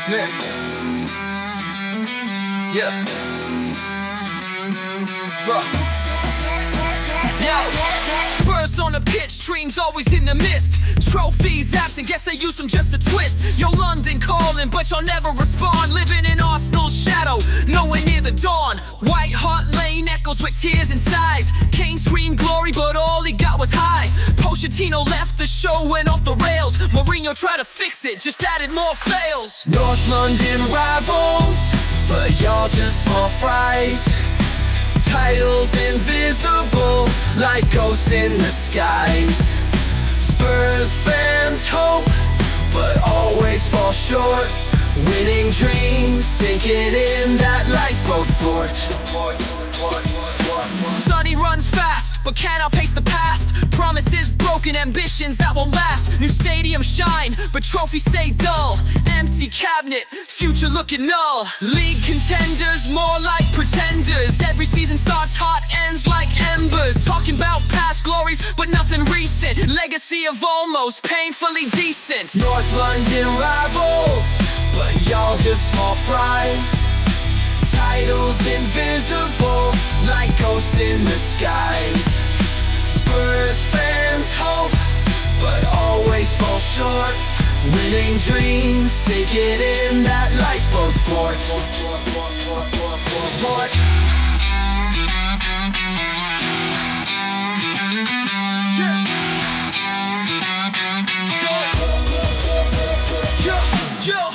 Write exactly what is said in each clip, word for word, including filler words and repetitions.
Man. Yeah. Fuck. Yo. Spurs on the pitch, dreams always in the mist. Trophies absent, guess they use them just to twist. Yo, London calling, but y'all never respond. Living in Arsenal's shadow, nowhere near the dawn. White Hart Lane echoes with tears and sighs. Kane screamed glory, but all he got was high. Pochettino left, the show went off the rails. Mourinho tried to fix it, just added more fails. North London rivals, but y'all just small fries. Titles invisible, like ghosts in the skies. Spurs fans hope, but always fall short. Winning dreams sinking in that lifeboat fort. Sonny runs fast, but can't outpace the past. Promises broken, ambitions that won't last. New stadium shine, but trophies stay dull. Empty cabinet, future looking null. League contenders, more like pretenders. Every season starts hot, ends like embers. Talking about past glories, but nothing recent. Legacy of almost painfully decent. North London rivals, but y'all just small fries. Titles invisible, like ghosts in the skies. Spurs fans hope, but always fall short. Winning dreams sinking in that lifeboat fort. Yo, yo, yo.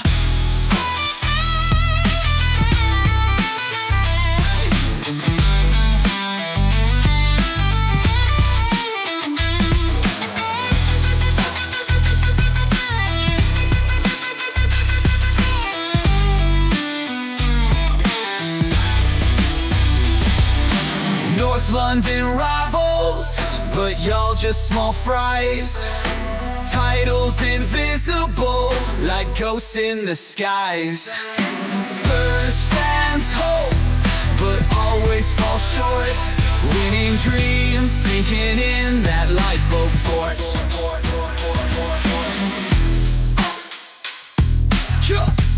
North London rivals, but y'all just small fries. Titles invisible, like ghosts in the skies. Spurs fans hope, but always fall short. Winning dreams sinking in that lifeboat fort. Yeah.